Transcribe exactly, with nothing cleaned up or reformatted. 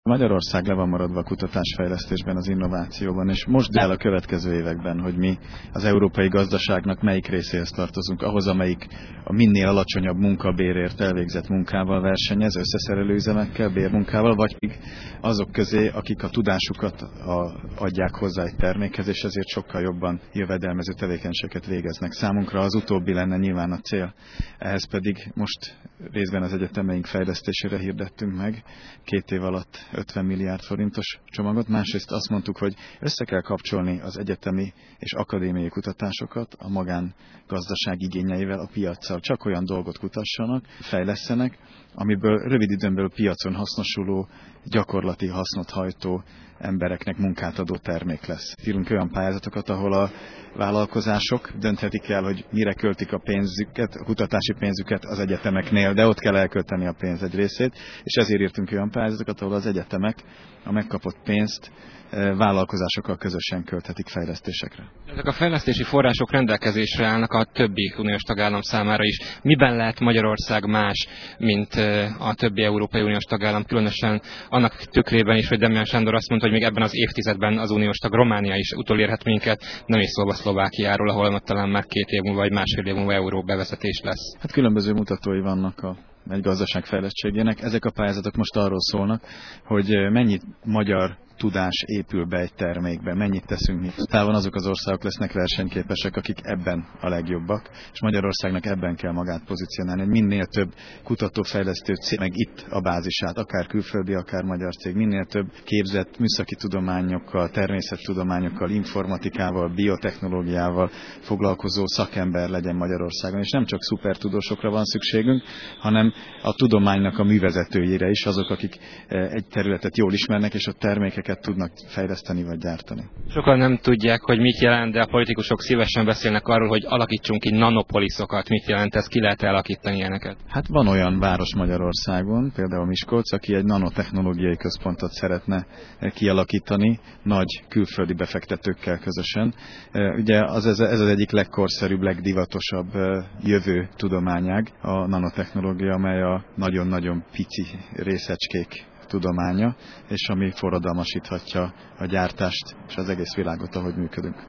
Magyarország le van maradva a kutatásfejlesztésben, az innovációban, és most dől el a következő években, hogy mi az európai gazdaságnak melyik részéhez tartozunk, ahhoz, amelyik a minél alacsonyabb munkabérért elvégzett munkával versenyez, összeszerelő üzemekkel, bérmunkával, vagy azok közé, akik a tudásukat a, adják hozzá egy termékhez, és ezért sokkal jobban jövedelmező tevékenységet végeznek. Számunkra az utóbbi lenne nyilván a cél. Ehhez pedig most részben az egyetemeink fejlesztésére hirdettünk meg két év alatt ötven milliárd forintos csomagot. Másrészt azt mondtuk, hogy össze kell kapcsolni az egyetemi és akadémiai kutatásokat a magángazdaság igényeivel, a piaccal. Csak olyan dolgot kutassanak, fejlesszenek, amiből rövid időn belül piacon hasznosuló, gyakorlati hasznot hajtó embereknek munkát adó termék lesz. Írunk olyan pályázatokat, ahol a vállalkozások dönthetik el, hogy mire költik a pénzüket, a kutatási pénzüket az egyetemeknél, de ott kell elkölteni a pénz egy részét, és ezért írtunk olyan pályázatokat, ahol az egyetemek a megkapott pénzt vállalkozásokkal közösen költhetik fejlesztésekre. Ezek a fejlesztési források rendelkezésre állnak a többi uniós tagállam számára is. Miben lehet Magyarország más, mint a többi Európai Uniós tagállam, különösen annak tükrében is, hogy Demján Sándor azt mondta, hogy még ebben az évtizedben az uniós tag Románia is utolérhet minket, nem is szólva Szlovákiáról, ahol talán már két év múlva vagy másfél év múlva euró bevezetés lesz. Hát különböző mutatói vannak a egy gazdaság fejlettségének. Ezek a pályázatok most arról szólnak, hogy mennyit magyar tudás épül be egy termékbe, mennyit teszünk mi. Távon azok az országok lesznek versenyképesek, akik ebben a legjobbak, és Magyarországnak ebben kell magát pozícionálni, hogy minél több kutatófejlesztő cég, meg itt a bázisát, akár külföldi, akár magyar cég, minél több képzett műszaki tudományokkal, természettudományokkal, informatikával, biotechnológiával foglalkozó szakember legyen Magyarországon, és nem csak szupertudósokra van szükségünk, hanem a tudománynak a művezetőjére is, azok, akik egy területet jól ismernek, és a termékek tudnak fejleszteni vagy gyártani. Sokan nem tudják, hogy mit jelent, de a politikusok szívesen beszélnek arról, hogy alakítsunk ki nanopoliszokat. Mit jelent ez? Ki lehet alakítani ilyeneket? Hát van olyan város Magyarországon, például Miskolc, aki egy nanotechnológiai központot szeretne kialakítani, nagy külföldi befektetőkkel közösen. Ugye az, ez, ez az egyik legkorszerűbb, legdivatosabb jövő tudományág, a nanotechnológia, amely a nagyon-nagyon pici részecskék tudománya, és ami forradalmasíthatja a gyártást és az egész világot, ahogy működünk.